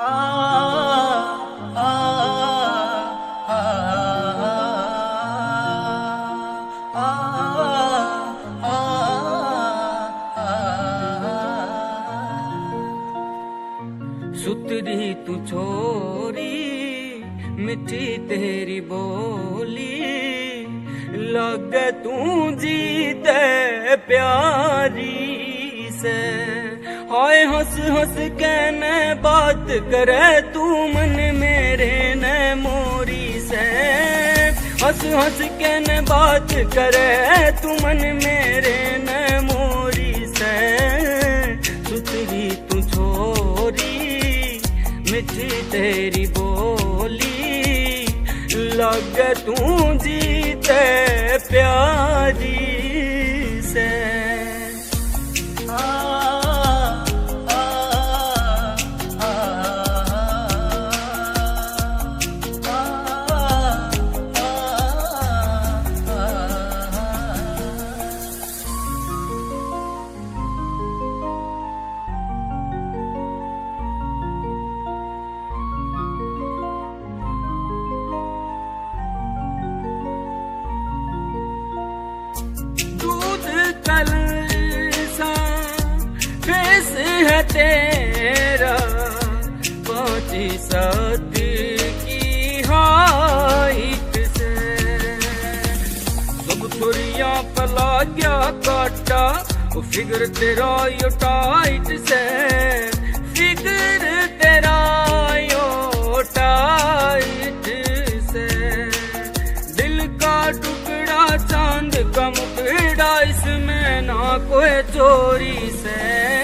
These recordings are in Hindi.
सुतरी तू छोरी मिठी तेरी बोली, लगे तू जीते प्यारी से। हाय हंस हंस के न बात करे तू मन मेरे न मोरी से। हंस हंस के न बात करे तू मन मेरे न मोरी से। सुतरी तू छोरी मिठी तेरी बोली, लगे तू जीते प्यारी से। है तेरा 5 की हाइट से। सब थोड़िया पला गया काटा, वो फिगर तेरा यो टाइट से। फिगर तेरा यो टाइट से। दिल का टुकड़ा चांद का मुकड़ा, इसमें ना कोई चोरी से।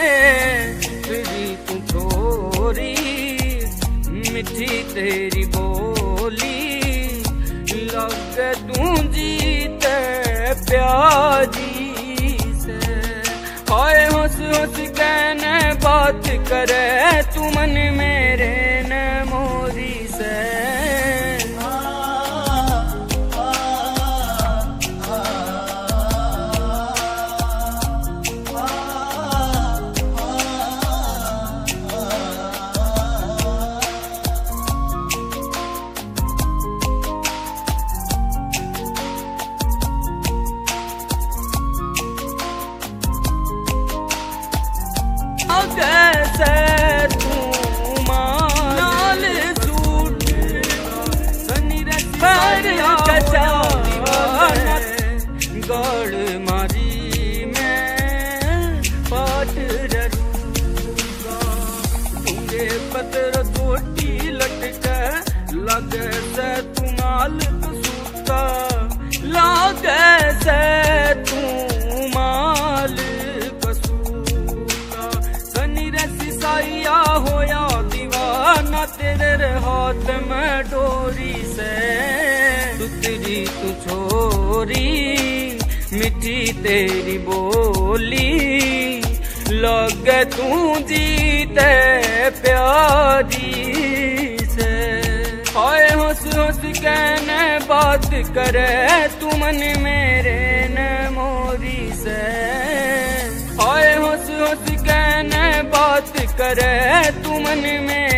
तू छोरी मिठी तेरी बोली, लगे तू जीते प्यारी से। हाय हंस हंस के न बात करे तू मन मेरे न मोरी से। कैसे तू माल सूट सनी गड़ मारी में पाट डरूगा। तुंगे पतर चोटी लटके, लगे से तू माल सूटा। लगे से तू माल होया दीवाना तेरे हाथ में डोरी से। सुतरी तू छोरी मिठी तेरी बोली, लगे तू जीते प्यारी से। हाय हंस हंस के न बात करे तू मन मेरे न मोरी से। हाय हंस हंस के न बात करे तू मन में